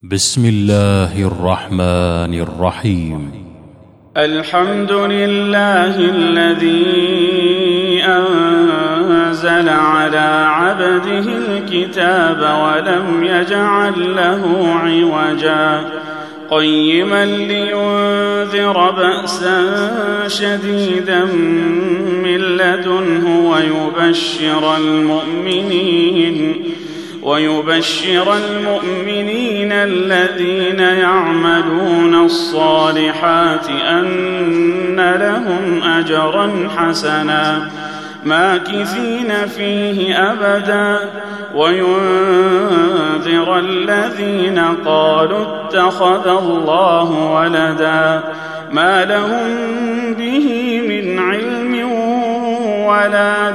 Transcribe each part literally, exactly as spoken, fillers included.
بسم الله الرحمن الرحيم. الحمد لله الذي أنزل على عبده الكتاب ولم يجعل له عوجا قيما لينذر بأسا شديدا من لدنه ويبشر المؤمنين ويبشر المؤمنين الذين يعملون الصالحات أن لهم أجرا حسنا ماكثين فيه أبدا وينذر الذين قالوا اتخذ الله ولدا ما لهم به من علم ولا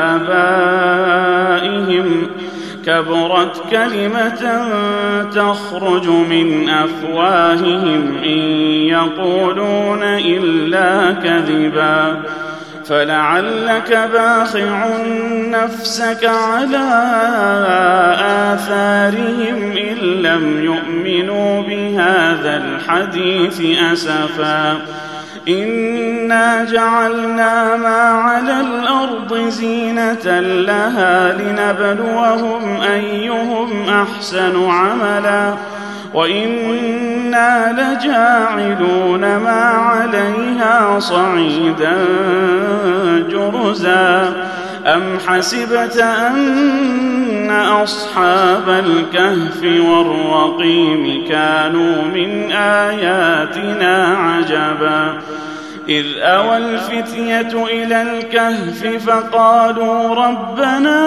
لآبائهم كبرت كلمة تخرج من أفواههم إن يقولون إلا كذبا فلعلك باخع نفسك على آثارهم إن لم يؤمنوا بهذا الحديث أسفا إنا جعلنا ما على الأرض زينة لها لنبلوهم أيهم أحسن عملا وإنا لجاعلون ما عليها صعيدا جرزا أم حسبت أن أصحاب الكهف والرقيم كانوا من آياتنا عجبا إذ أوى الفتية إلى الكهف فقالوا ربنا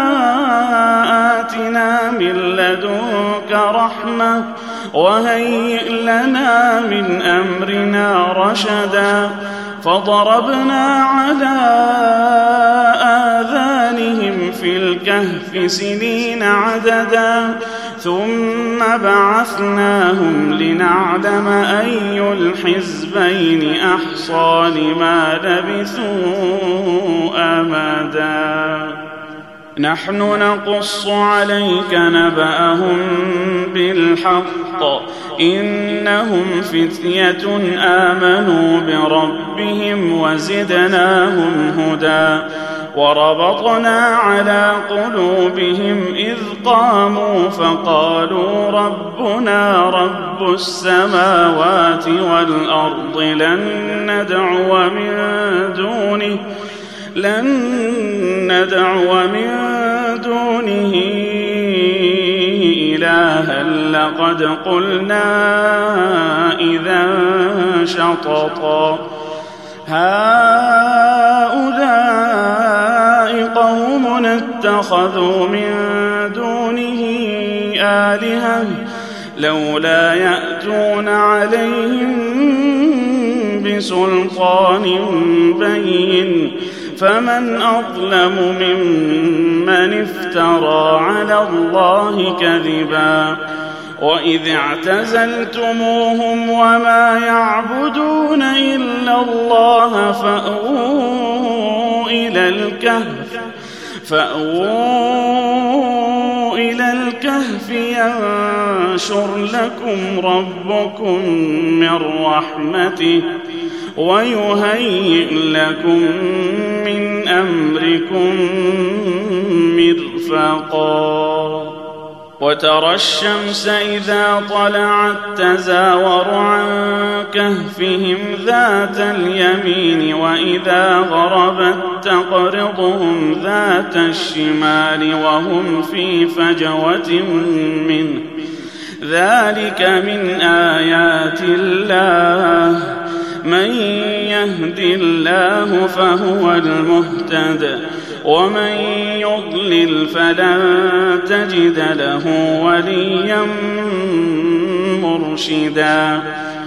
آتنا من لدنك رحمة وهيئ لنا من أمرنا رشدا فضربنا على آذانهم في الكهف سنين عددا ثم بعثناهم لنعلم أي الحزبين أحصى لما لبثوا أمدا نحن نقص عليك نبأهم بالحق إنهم فتية آمنوا بربهم وزدناهم هدى وربطنا على قلوبهم إذ قاموا فقالوا ربنا رب السماوات والأرض لن ندعو من دونه لن ندعو من دونه إلها لقد قلنا إذا شططا هؤلاء قوم اتخذوا من دونه آلهة لولا يأتون عليهم بسلطان بين فمن أظلم ممن افترى على الله كذبا وإذ اعتزلتموهم وما يعبدون إلا الله فأووا إلى الكهف فأووا إلى الكهف ينشر لكم ربكم من رحمته ويهيئ لكم من أمركم مرفقا وترى الشمس إذا طلعت تزاور عن كهفهم ذات اليمين وإذا غربت تقرضهم ذات الشمال وهم في فجوة منه ذلك من آيات الله من يهد الله فهو المهتد ومن يضلل فلن تجد له وليا مرشدا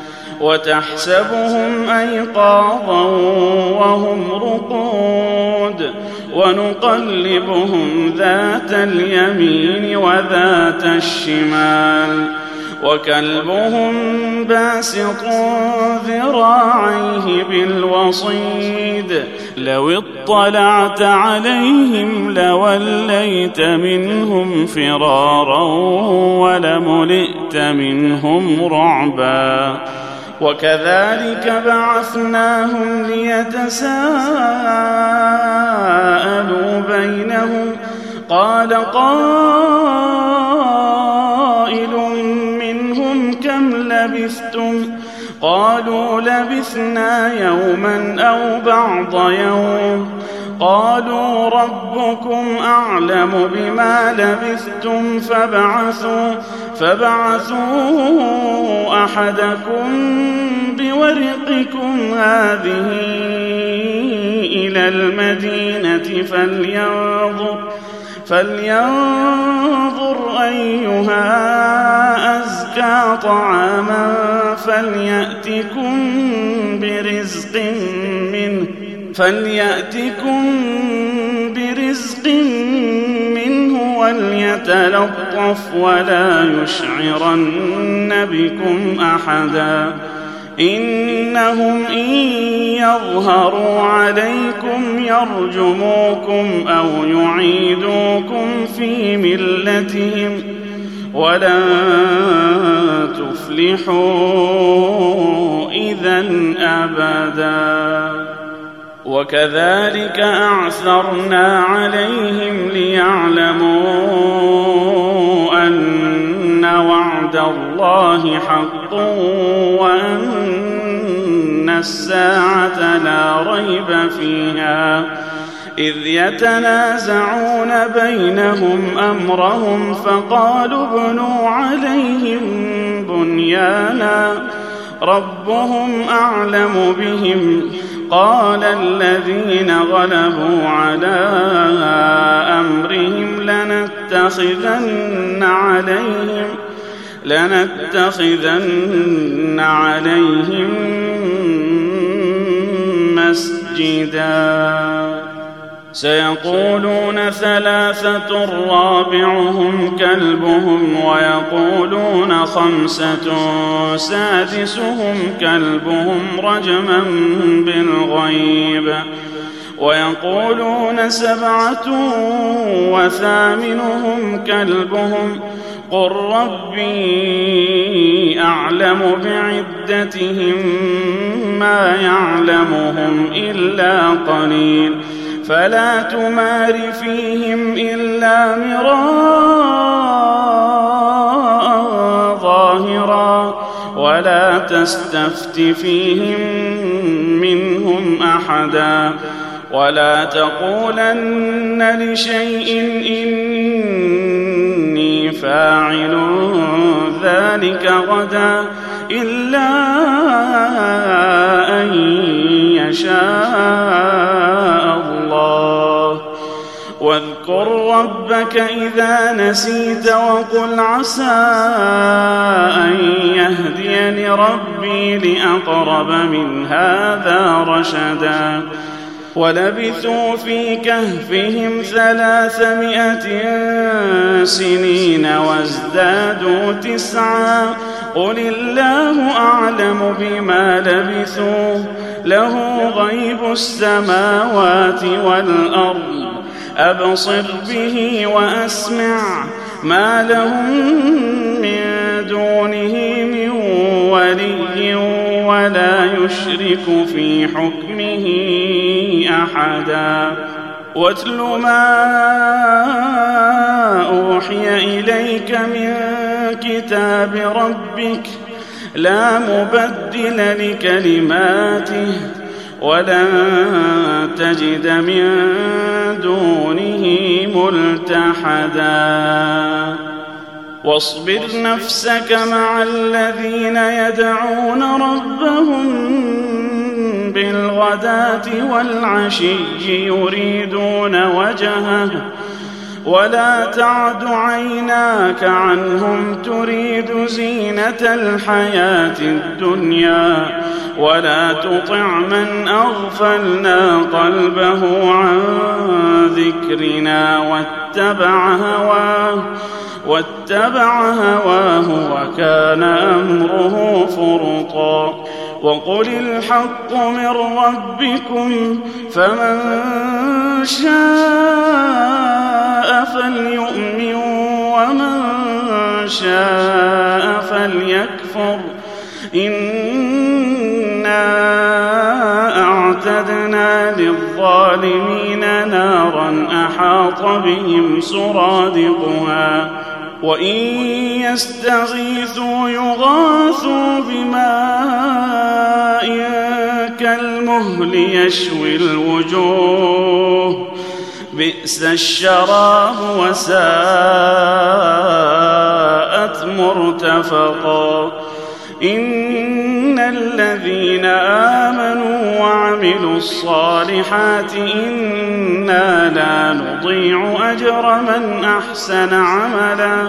وتحسبهم أيقاظا وهم رقود ونقلبهم ذات اليمين وذات الشمال وكلبهم باسط ذراعيه بالوصيد لو اطلعت عليهم لوليت منهم فرارا ولملئت منهم رعبا وكذلك بعثناهم ليتساءلوا بينهم قال قائل منهم كم لبثتم قالوا لبثنا يوما أو بعض يوم قالوا ربكم أعلم بما لبثتم فابعثوا فابعثوا أحدكم بورقكم هذه إلى المدينة فلينظر فلينظر أيها أزكى طعاما فليأتكم برزق منه فليأتكم برزق منه وليتلطف ولا يشعرن بكم أحدا إنهم إن يظهروا عليكم يرجموكم أو يعيدوكم في ملتهم ولن تفلحوا إذا أبدا وكذلك أعثرنا عليهم ليعلموا أن وعد الله حق وأن الساعة لا ريب فيها إذ يتنازعون بينهم أمرهم فقالوا ابنوا عليهم بنيانا ربهم أعلم بهم قال الذين غلبوا على أمرهم لنتخذن عليهم لنتخذن عليهم مسجدا سيقولون ثلاثة رابعهم كلبهم ويقولون خمسة سادسهم كلبهم رجما بالغيب ويقولون سبعة وثامنهم كلبهم قل ربي أعلم بعدتهم ما يعلمهم إلا قليل فلا تمار فيهم إلا مراء ظاهرا ولا تستفت فيهم منهم أحدا ولا تقولن لشيء إني فاعل ذلك غدا إلا أن يشاء الله واذكر ربك إذا نسيت وقل عسى أن يهديني ربي لأقرب من هذا رشدا ولبثوا في كهفهم ثلاثمائة سنين وازدادوا تسعا قل الله أعلم بما لبثوا له غيب السماوات والأرض أبصر به وأسمع ما لهم من دونه من ولي ولا يشرك في حكمه أحدا واتل ما أوحي إليك من كتاب ربك لا مبدل لكلماته ولن تجد من دونه ملتحدا واصبر نفسك مع الذين يدعون ربهم بالغداة والعشي يريدون وجهه ولا تعد عيناك عنهم تريد زينة الحياة الدنيا ولا تطع من أغفلنا قلبه عن ذكرنا واتبع هواه واتبع هواه وكان أمره فرطا وقل الحق من ربكم فمن شاء فليؤمن ومن شاء فليكفر إنا أعتدنا للظالمين نارا أحاط بهم سرادقها وإن يستغيثوا يغاثوا بماء كالمهل يشوي الوجوه بئس الشراب وساءت مرتفقا إن الذين آمنوا وعملوا الصالحات إنا لا نضيع أجر من أحسن عملا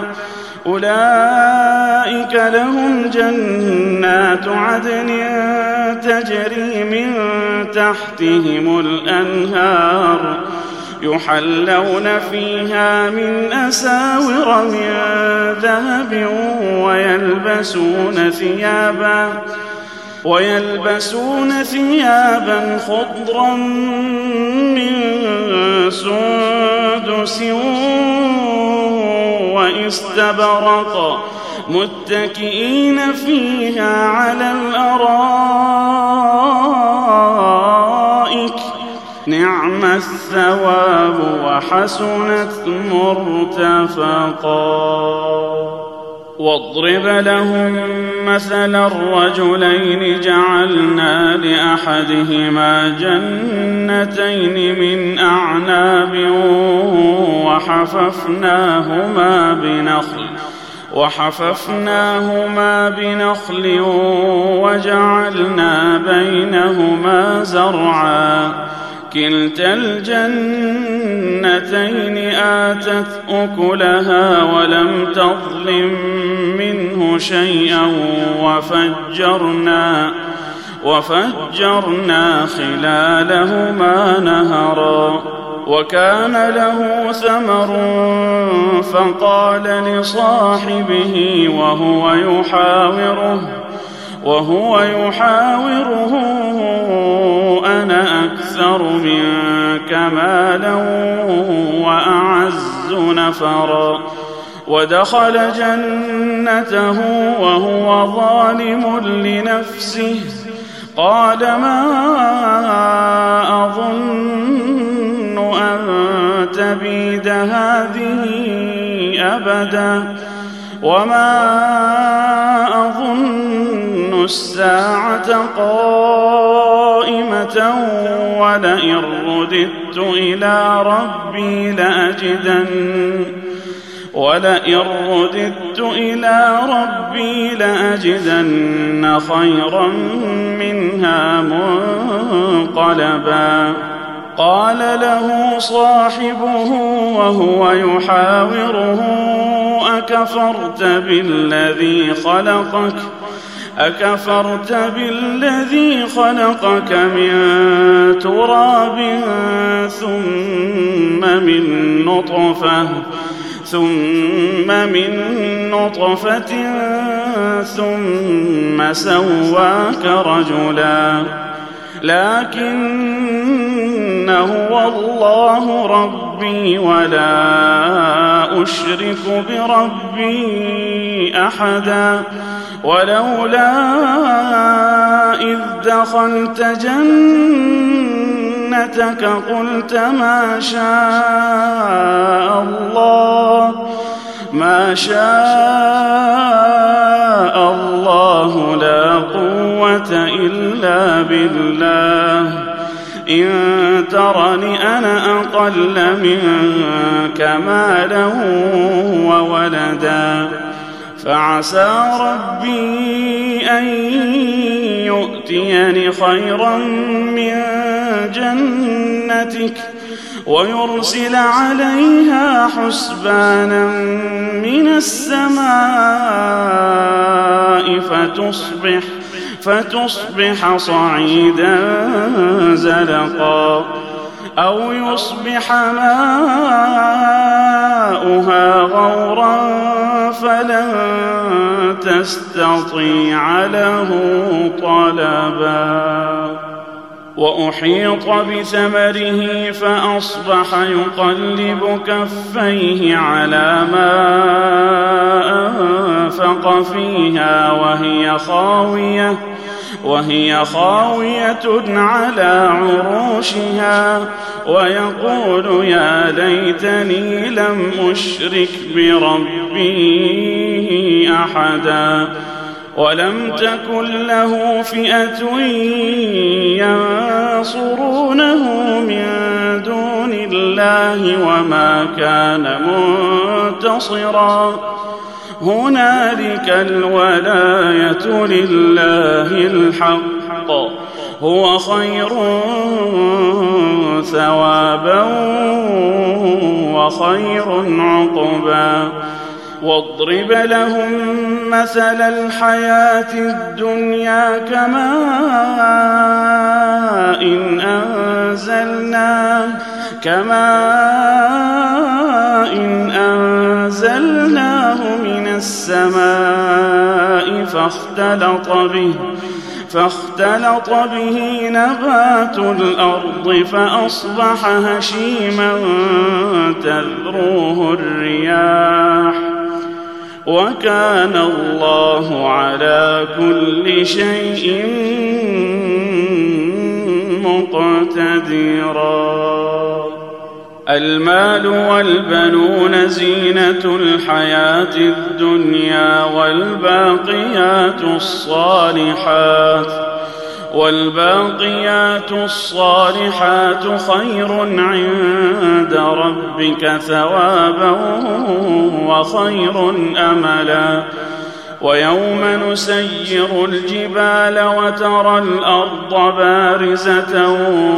أولئك لهم جنات عدن تجري من تحتهم الأنهار يحلون فيها من أساور من ذهب ويلبسون ثيابا ويلبسون ثيابا خضرا من سندس واستبرق متكئين فيها على الأرائك نعم الثواب وحسنت مرتفقا واضرب لهم مثلا الرجلين جعلنا لأحدهما جنتين من أعناب وحففناهما بنخل وحففناهما بنخل وجعلنا بينهما زرعا كلتا الجنتين آتت أكلها ولم تظلم منه شيئا وفجرنا وفجرنا خلالهما نهرا وكان له ثمر فقال لصاحبه وهو يحاوره وهو يحاوره أنا أكثر منك مالا وأعز نفرا ودخل جنته وهو ظالم لنفسه قال ما أظن أن تبيد هذه أبدا وما أظن الساعة قائمة ولئن رددت إلى ربي لأجدن ولئن رددت إلى ربي لأجدن خيرا منها منقلبا قال له صاحبه وهو يحاوره أكفرت بالذي خلقك أكفرت بالذي خلقك من تراب ثم من نطفة ثم من نطفة ثم سواك رجلا لكن هو الله ربي ولا أشرك بربي أحدا ولولا إذ دخلت جنتك قلت ما شاء الله ما شاء الله لا قوة إلا بالله إن ترني أنا أقل منك مالا وولدا فعسى ربي أن يؤتيني خيرا من جنتك ويرسل عليها حسبانا من السماء فتصبح فتصبح صعيدا زلقا أو يصبح ماؤها ماؤها غورا فلن تستطيع له طلبا وأحيط بثمره فأصبح يقلب كفيه على ما أنفق فيها وهي خاوية وهي خاوية على عروشها ويقول يا ليتني لم أشرك بربي أحدا ولم تكن له فئة ينصرونه من دون الله وما كان منتصرا هنالك الولاية لله الحق هو خير ثوابا وخير عقبا واضرب لهم مثل الحياة الدنيا كماء إن أنزلناه كماء إن أنزلناه من السماء فاختلط به فاختلط به نبات الأرض فأصبح هشيما تذروه الرياح وكان الله على كل شيء مقتدرا المال والبنون زينة الحياة الدنيا والباقيات الصالحات والباقيات الصالحات خير عند ربك ثوابا وخير أملا ويوم نسير الجبال وترى الأرض بارزة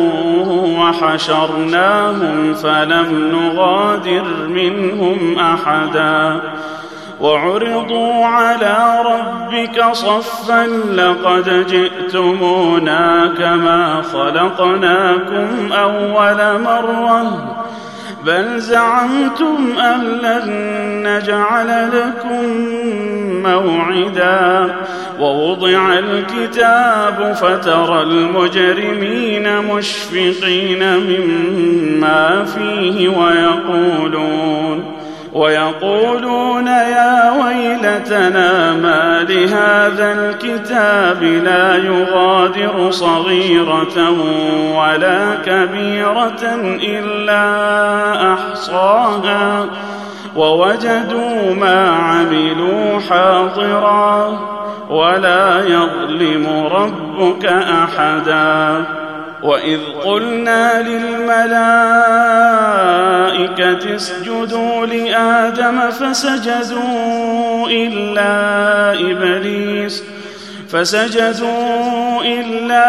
وحشرناهم فلم نغادر منهم أحدا وعرضوا على ربك صفا لقد جئتمونا كما خلقناكم أول مرة بل زعمتم أن لن نجعل لكم موعدا ووضع الكتاب فترى المجرمين مشفقين مما فيه ويقولون ويقولون يا ويلتنا ما لهذا الكتاب لا يغادر صغيرة ولا كبيرة إلا أحصاها ووجدوا ما عملوا حاضرا ولا يظلم ربك أحدا وإذ قلنا للملائكة اسجدوا لآدم فسجدوا إلا إبليس فسجدوا إلا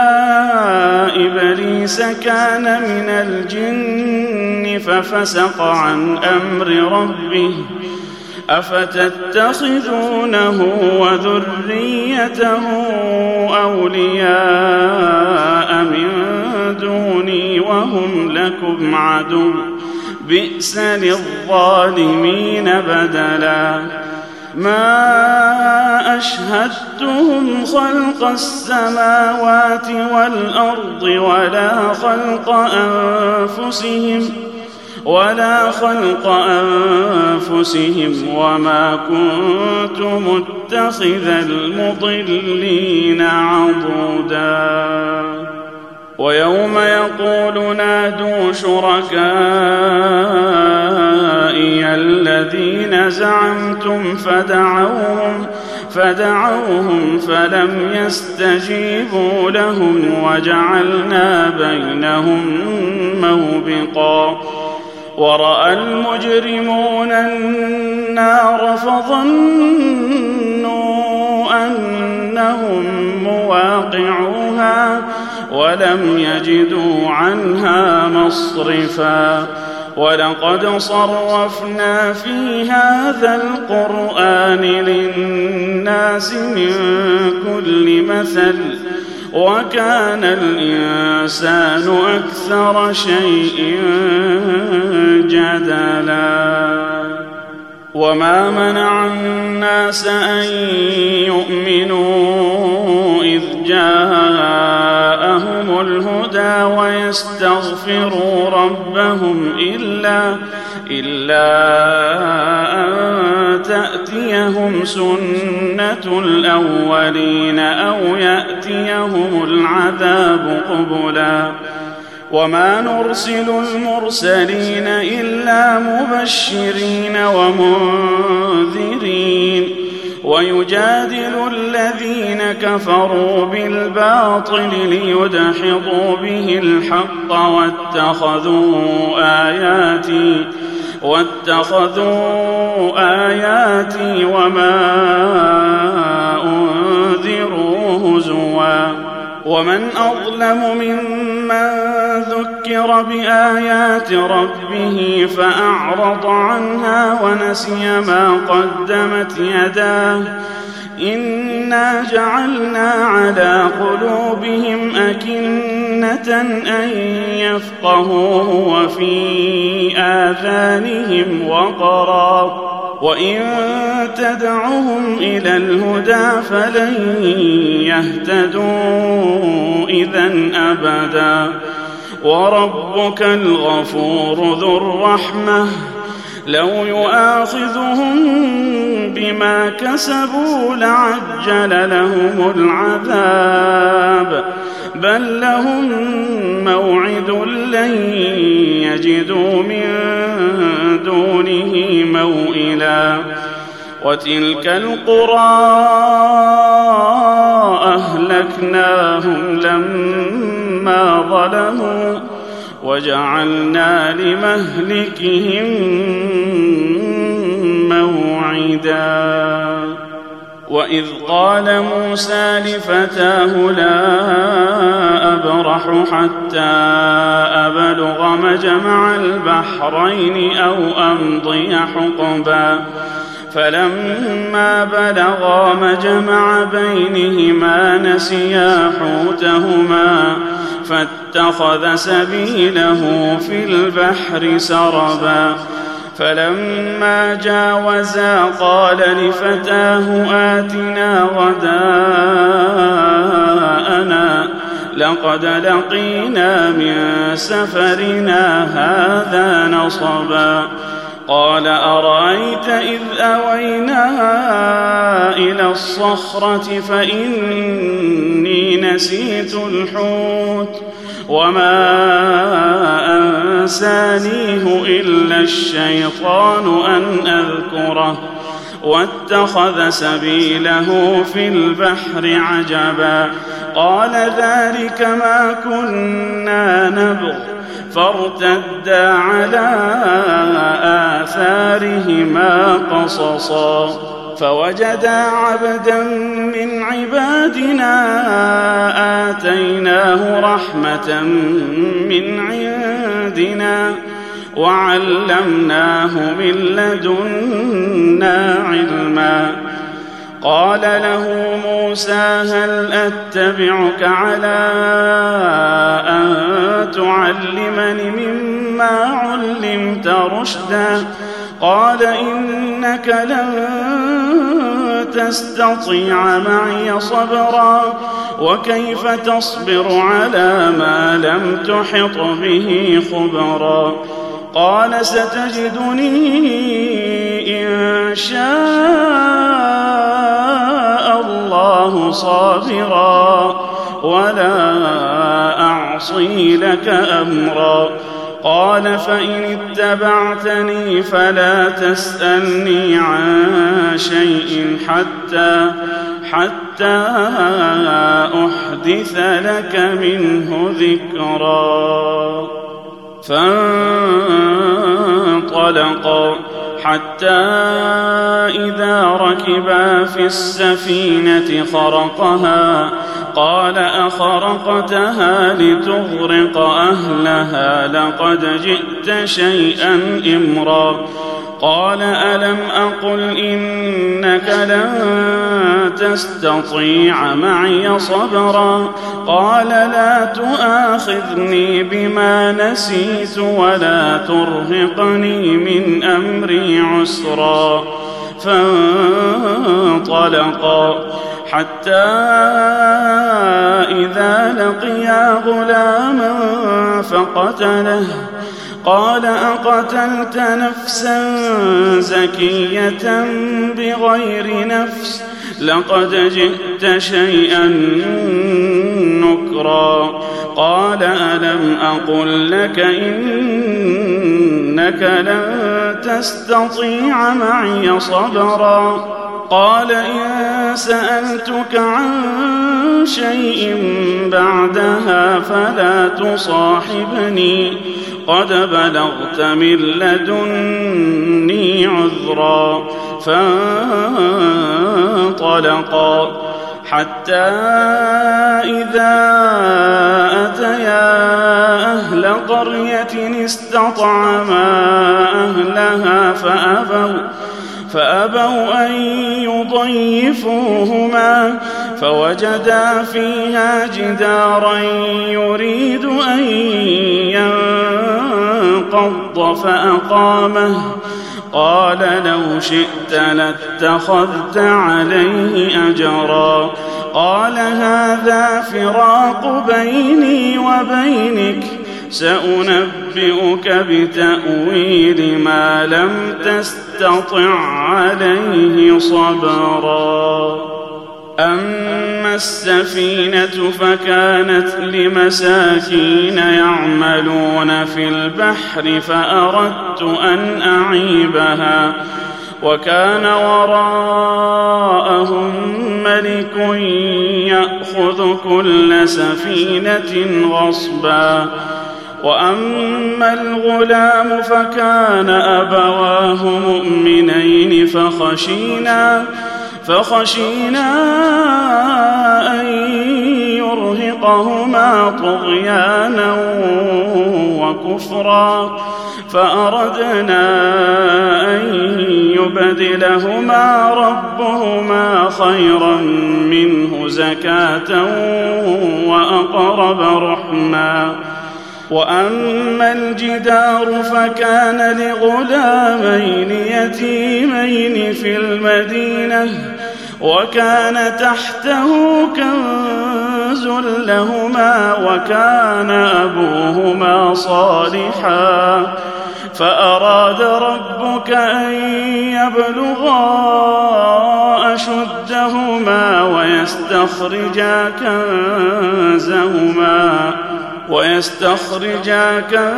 إبليس كان من الجن ففسق عن أمر ربه أفتتخذونه وذريته أولياء من دوني وهم لكم عدو بئس للظالمين بدلا ما أشهدتهم خلق السماوات والأرض ولا خلق أنفسهم ولا خلق أنفسهم وما كنت متخذ المضلين عضدا ويوم يقول نادوا شركائي الذين زعمتم فدعوهم فدعوهم فلم يستجيبوا لهم وجعلنا بينهم موبقا ورأى المجرمون النار فظنوا أنهم مواقعوها ولم يجدوا عنها مصرفا ولقد صرفنا في هذا القرآن للناس من كل مثل وكان الإنسان أكثر شيء جدلا وما منع الناس أن يؤمنوا إذ جاءهم الهدى ويستغفروا ربهم إلا, إلا أن تأتيهم سنة الأولين أو يأتيهم العذاب قبلا وما نرسل المرسلين إلا مبشرين ومنذرين ويجادل الذين كفروا بالباطل ليدحضوا به الحق واتخذوا آياتي واتخذوا آياتي وما أنذروا هزوا ومن أظلم ممن ذكر بآيات ربه فأعرض عنها ونسي ما قدمت يداه إنا جعلنا على قلوبهم أكنة أن يفقهوه وفي آذانهم وقرا وإن تدعهم إلى الهدى فلن يهتدوا إذن أبدا وربك الغفور ذو الرحمة لو يؤاخذهم بما كسبوا لعجل لهم العذاب بل لهم موعد لن يجدوا من دونه موئلا وتلك القرى أهلكناهم لما ظلموا وجعلنا لمهلكهم موعدا وإذ قال موسى لفتاه لا أبرح حتى أبلغ مجمع البحرين أو أمضي حقبا فلما بلغا مجمع بينهما نسيا حوتهما فاتخذ سبيله في البحر سربا فلما جاوزا قال لفتاه آتنا غداءنا لقد لقينا من سفرنا هذا نصبا قال أرأيت إذ أوينا إلى الصخرة فإني نسيت الحوت وما أنسانيه إلا الشيطان أن أذكره واتخذ سبيله في البحر عجبا قال ذلك ما كنا نبغ فارتدا على آثارهما قصصا فوجدا عبدا من عبادنا آتيناه رحمة من عندنا وعلمناه من لدنا علما قال له موسى هل أتبعك على أن تعلمني مما علمت رشدا قال إنك لن تستطيع معي صبرا وكيف تصبر على ما لم تحط به خبرا قال ستجدني إن شاء الله صابرا ولا أعصي لك أمرا قال فإن اتبعتني فلا تسألني عن شيء حتى حتى أحدث لك منه ذكرا فانطلقا حتى إذا ركبا في السفينة خرقها قال أخرقتها لتغرق أهلها لقد جئت شيئا إمرا قال ألم أقل إنك لن تستطيع معي صبرا قال لا تؤاخذني بما نسيت ولا ترهقني من أمري عسرا فانطلقا حتى إذا لقيا غلاما فقتله قال أقتلت نفسا زكية بغير نفس لقد جئت شيئا نكرا قال ألم أقل لك إنك لن تستطيع معي صبرا قال إن سألتك عن شيء بعدها فلا تصاحبني قد بلغت من لدني عذرا فانطلقا حتى إذا أتيا أهل قرية استطعما أهلها فأبوا فأبوا أن يضيفوهما فوجدا فيها جدارا يريد أن ينقض فأقامه قال لو شئت لاتخذت عليه أجرا قال هذا فراق بيني وبينك سأنبئك بتأويل ما لم تستطع عليه صبرا أما السفينة فكانت لمساكين يعملون في البحر فأردت أن أعيبها وكان وراءهم ملك يأخذ كل سفينة غصبا وأما الغلام فكان أبواه مؤمنين فخشينا فخشينا أن يرهقهما طغيانا وكفرا فأردنا أن يبدلهما ربهما خيرا منه زكاة وأقرب رحما وأما الجدار فكان لغلامين يتيمين في المدينة وكان تحته كنز لهما وكان أبوهما صالحا فأراد ربك أن يبلغا أشدهما ويستخرجا كنزهما ويستخرجا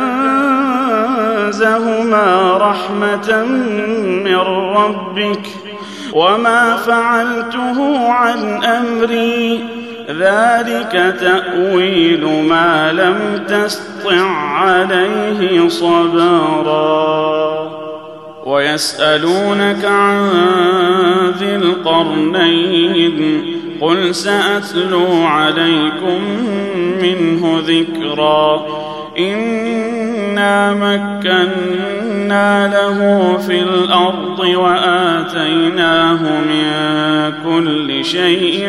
كنزهما رحمة من ربك وما فعلته عن أمري ذلك تأويل ما لم تسطع عليه صبرا ويسألونك عن ذي القرنين قل سأتلو عليكم منه ذكرا إنا مكنا له في الأرض وآتيناه من كل شيء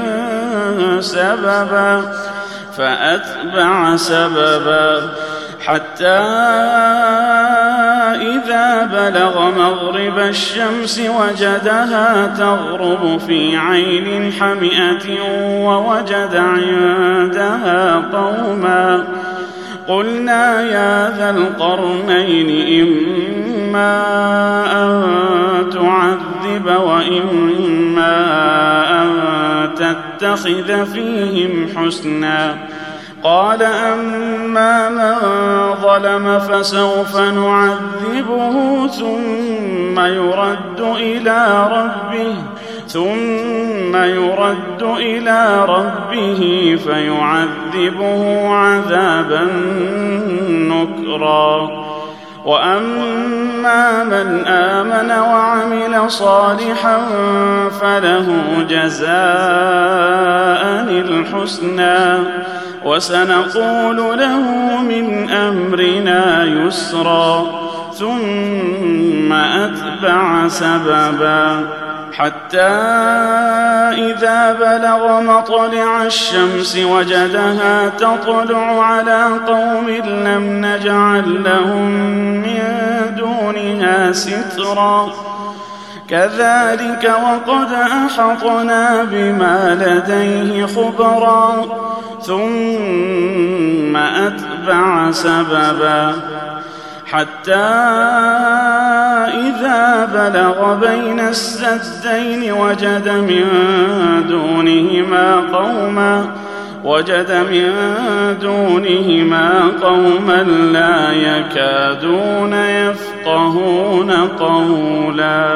سببا فأتبع سببا حتى إذا بلغ مغرب الشمس وجدها تغرب في عين حمئة ووجد عندها قوما قلنا يا ذا القرنين إما أن تعذب وإما أن تتخذ فيهم حسنا قال أما من ظلم فسوف نعذبه ثم يرد إلى ربه ثم يرد إلى ربه فيعذبه عذابا نكرا وأما من آمن وعمل صالحا فله جزاء الحسنى وسنقول له من أمرنا يسرا ثم أتبع سببا حتى إذا بلغ مطلع الشمس وجدها تطلع على قوم لم نجعل لهم من دونها سترا كذلك وقد أحطنا بما لديه خبرا ثم أتبع سببا حتى إذا بلغ بين السدين وجد من دونهما قوما وجد من دونهما قوما لا يكادون يفقهون قولا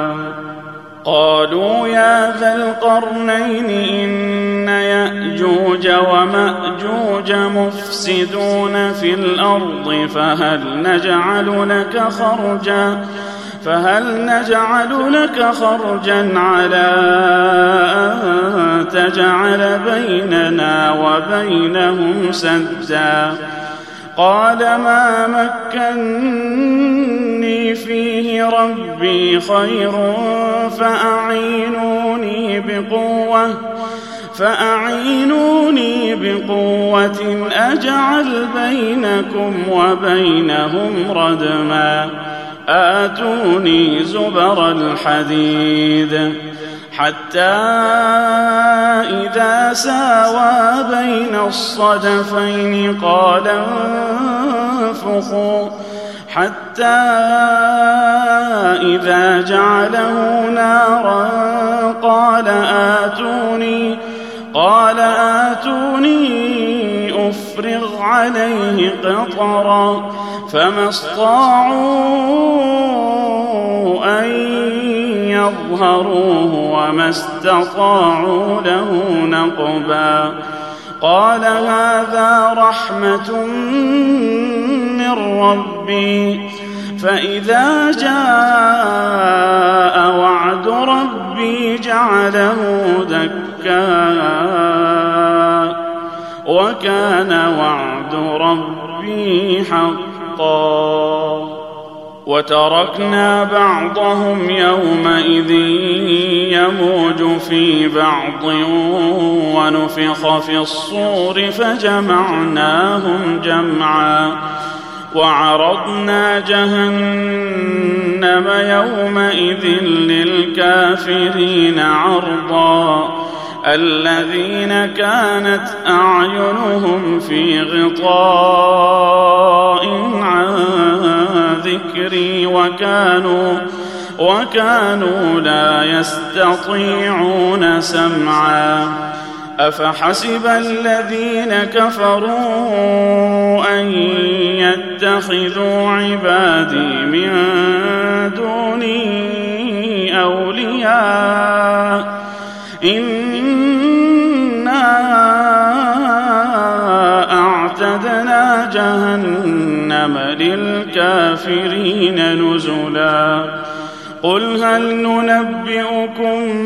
قالوا يا ذا القرنين إن يأجوج ومأجوج مفسدون في الأرض فهل نجعل لك خرجا فهل نجعل لك خرجا على أن تجعل بيننا وبينهم سدا قال ما مكني فيه ربي خير فأعينوني بقوة فأعينوني بقوة أجعل بينكم وبينهم ردما آتوني زبر الحديد حتى إذا ساوى بين الصدفين قال انفخوا حتى إذا جعله نارا قال آتوني قال آتوني أفرغ عليه قطرا فما استطاعوا أن يظهروه وما استطاعوا له نقبا قال هذا رحمة من ربي فإذا جاء وعد ربي جعله دكا وكان وعد ربي حقا وتركنا بعضهم يومئذ يموج في بعض ونفخ في الصور فجمعناهم جمعا وعرضنا جهنم يومئذ للكافرين عرضا الذين كانت أعينهم في غطاء عن ذكري وكانوا وكانوا لا يستطيعون سمعا أفحسب الذين كفروا أن يتخذوا عبادي من دوني أولياء إنا أعتدنا جهنم للكافرين نزلا قل هل ننبئكم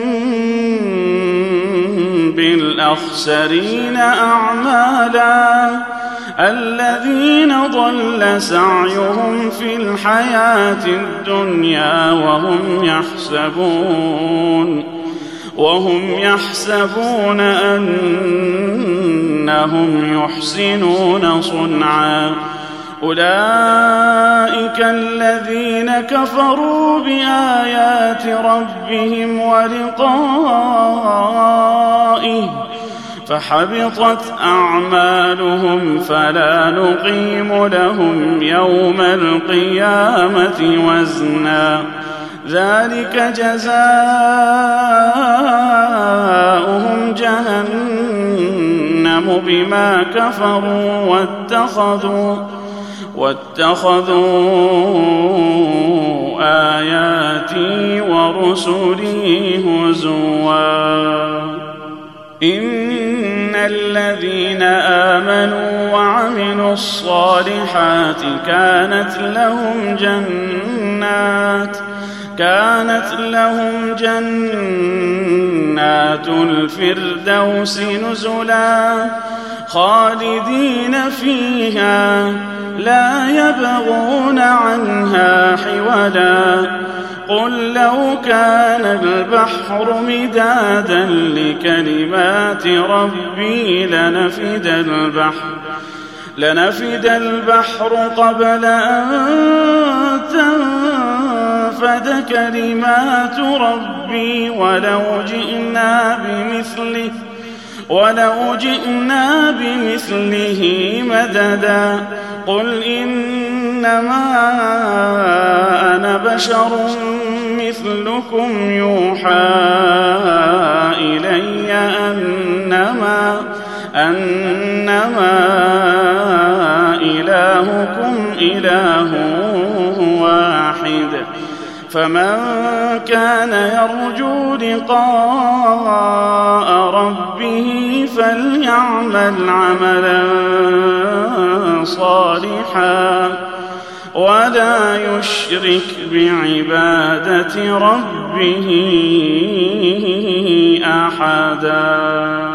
بالأخسرين أعمالا الذين ضل سعيهم في الحياة الدنيا وهم يحسبون وهم يحسبون أنهم يحسنون صنعا أولئك الذين كفروا بآيات ربهم ولقائه فحبطت أعمالهم فلا نقيم لهم يوم القيامة وزنا ذلك جزاؤهم جهنم بما كفروا واتخذوا واتخذوا آياتي ورسلي هزوا إن الذين آمنوا وعملوا الصالحات كانت لهم جنات كانت لهم جنات الفردوس نزلا خالدين فيها لا يبغون عنها حولا قل لو كان البحر مدادا لكلمات ربي لنفد البحر لنفد البحر قبل أن تنفد كلمات ربي ولو جئنا بمثله ولو جئنا بمثله مددا قل إنما أنا بشر مثلكم يوحى إلي أنما أنما إلهكم إله واحد فمن كان يرجو لقاء ربه فليعمل عملا صالحا ولا يشرك بعبادة ربه أحدا.